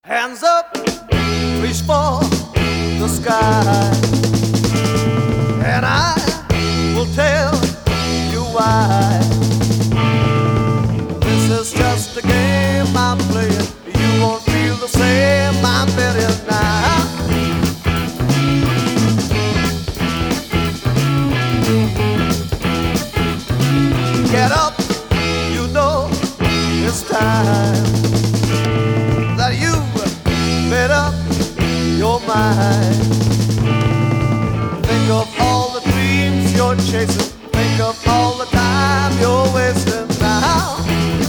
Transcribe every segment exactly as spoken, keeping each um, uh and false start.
Hands up, reach for the sky, and I will tell you why. This is just a game I'm playing. You won't feel the same, I'm betting now. Get up, you know it's time that you made up your mind. Think of all the dreams you're chasing. Think of all the time you're wasting now.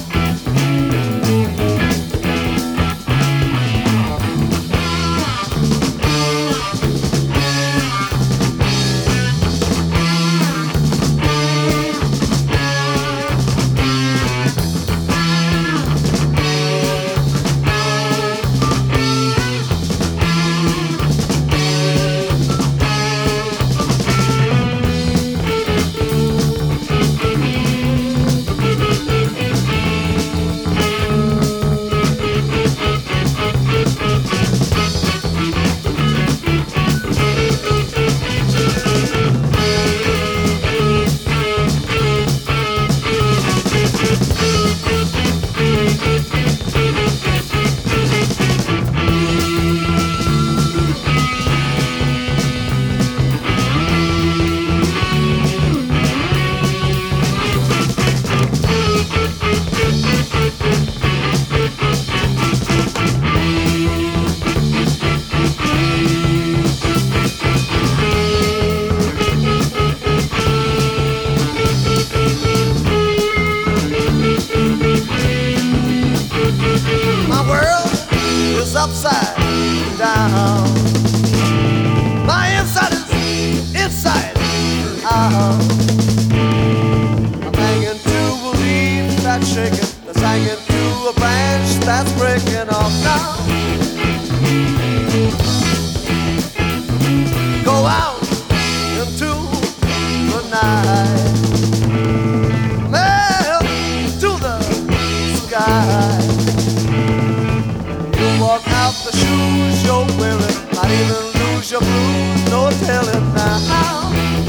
Upside down. My inside is inside out. I'm hanging to a leaf that's shaking. That's hanging to a branch that's breaking off now. Go out into the night, man, to the sky. Walk out the shoes you're wearing, might even lose your blues, no telling now.